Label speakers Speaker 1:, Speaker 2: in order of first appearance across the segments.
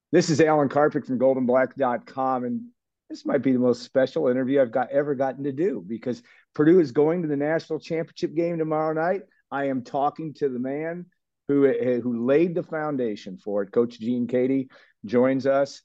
Speaker 1: This is Alan Karpik from goldenblack.com, and this might be the most special interview I've ever gotten to do because Purdue is going to the national championship game tomorrow night. I am talking to the man who laid the foundation for it. Coach Gene Keady joins us.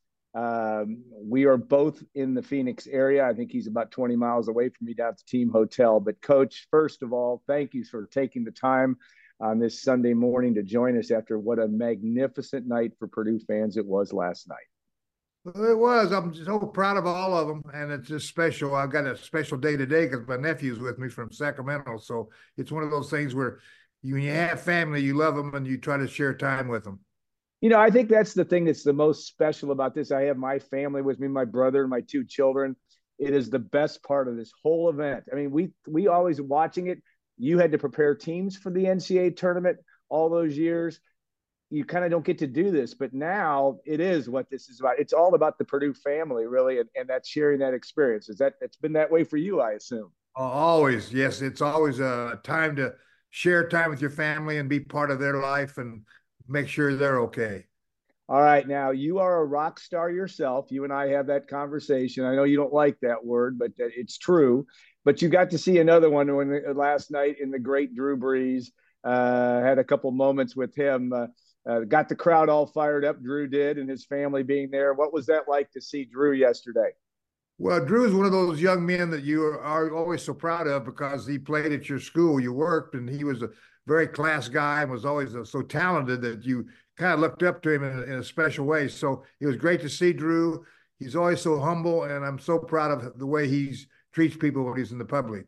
Speaker 1: We are both in the Phoenix area. I think he's about 20 miles away from me down at the team hotel. But, Coach, first of all, thank you for taking the time on this Sunday morning to join us after what a magnificent night for Purdue fans it was last night.
Speaker 2: Well, it was. I'm so proud of all of them, and it's just special. I've got a special day today because my nephew's with me from Sacramento. So it's one of those things where when you have family, you love them and you try to share time with them.
Speaker 1: I think that's the thing that's the most special about this. I have my family with me, my brother and my two children. It is the best part of this whole event. I mean, we always watching it. You had to prepare teams for the NCAA tournament all those years. You kind of don't get to do this, but now it is what this is about. It's all about the Purdue family, really, and that sharing that experience. It's been that way for you, I assume.
Speaker 2: Always, yes. It's always a time to share time with your family and be part of their life and make sure they're okay.
Speaker 1: All right, now you are a rock star yourself. You and I have that conversation. I know you don't like that word, but it's true. But you got to see another one last night in the great Drew Brees. Had a couple moments with him. Got the crowd all fired up. Drew did, and his family being there. What was that like to see Drew yesterday?
Speaker 2: Well, Drew is one of those young men that you are always so proud of because he played at your school, you worked, and he was a very class guy and was always so talented that you kind of looked up to him in a special way. So it was great to see Drew. He's always so humble, and I'm so proud of the way he treats people when he's in the public.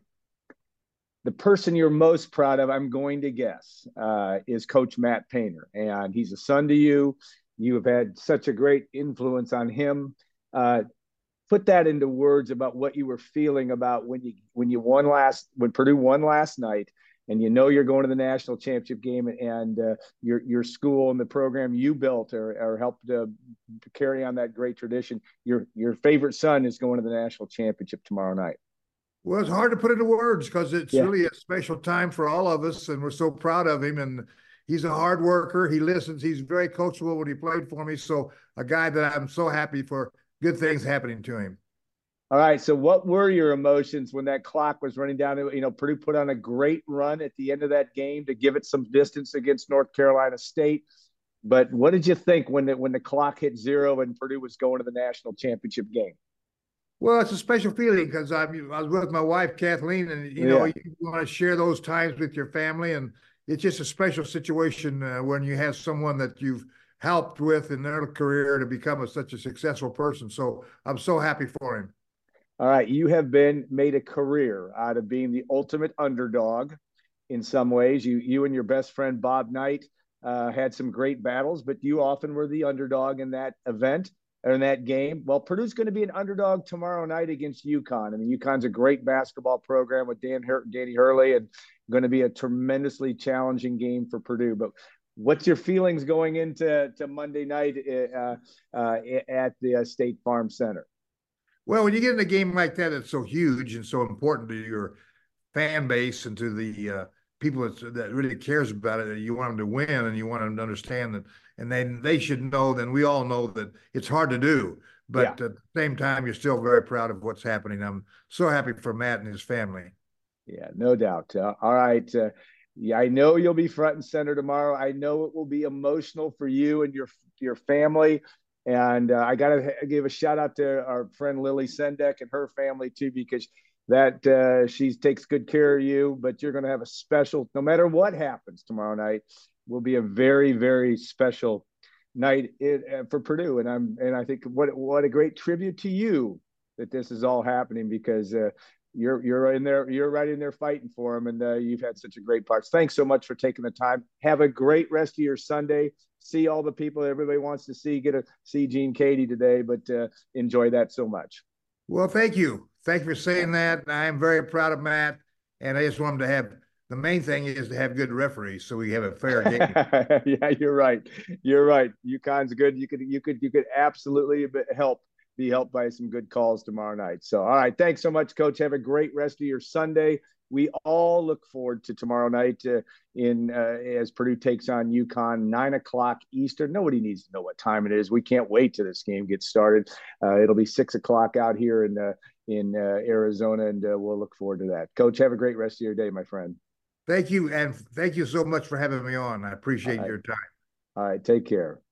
Speaker 1: The person you're most proud of, I'm going to guess, is Coach Matt Painter, and he's a son to you. You have had such a great influence on him. Uh, put that into words about what you were feeling about when Purdue won last night, and you're going to the national championship game, and your school and the program you built or helped to carry on that great tradition. Your favorite son is going to the national championship tomorrow night.
Speaker 2: Well, it's hard to put into words because it's
Speaker 1: Yeah.
Speaker 2: really a special time for all of us, and we're so proud of him. And he's a hard worker. He listens. He's very coachable when he played for me. So a guy that I'm so happy for good things happening to him.
Speaker 1: All right. So, what were your emotions when that clock was running down? Purdue put on a great run at the end of that game to give it some distance against North Carolina State. But what did you think when the clock hit zero and Purdue was going to the national championship game?
Speaker 2: Well, it's a special feeling because I was with my wife, Kathleen, and
Speaker 1: Yeah.
Speaker 2: you want to share those times with your family. And it's just a special situation when you have someone that you've helped with in their career to become such a successful person. So I'm so happy for him.
Speaker 1: All right. You have been made a career out of being the ultimate underdog in some ways. You and your best friend Bob Knight had some great battles, but you often were the underdog in that event or in that game. Well, Purdue's going to be an underdog tomorrow night against UConn. I mean, UConn's a great basketball program with Danny Hurley, and going to be a tremendously challenging game for Purdue. But what's your feelings going into Monday night at the State Farm Center?
Speaker 2: Well, when you get in a game like that, it's so huge and so important to your fan base and to the people that really cares about it. You want them to win, and you want them to understand that, and then they should know. Then we all know that it's hard to do, but
Speaker 1: Yeah.
Speaker 2: at the same time, you're still very proud of what's happening. I'm so happy for Matt and his family.
Speaker 1: Yeah, no doubt. All right. Yeah, I know you'll be front and center tomorrow. I know it will be emotional for you and your family. And I got to give a shout out to our friend Lily Sendek and her family too, because that she takes good care of you. But you're going to have a special, no matter what happens tomorrow night, will be a very, very special night for Purdue. And I think what a great tribute to you that this is all happening because you're in there, you're right in there fighting for them, and you've had such a great part. Thanks so much for taking the time. Have a great rest of your Sunday. See all the people everybody wants to see. Get to see Gene Keady today, but enjoy that so much.
Speaker 2: Well, thank you. Thank you for saying that. I am very proud of Matt, and I just want him to have the main thing is to have good referees so we have a fair game.
Speaker 1: Yeah, you're right. You're right. UConn's good. You could absolutely be helped by some good calls tomorrow night. So, all right. Thanks so much, Coach. Have a great rest of your Sunday. we all look forward to tomorrow night as Purdue takes on UConn, 9 o'clock Eastern. Nobody needs to know what time it is. We can't wait till this game gets started. It'll be 6 o'clock out here in Arizona, and we'll look forward to that. Coach, have a great rest of your day, my friend.
Speaker 2: Thank you, and thank you so much for having me on. I appreciate your time.
Speaker 1: All right, take care.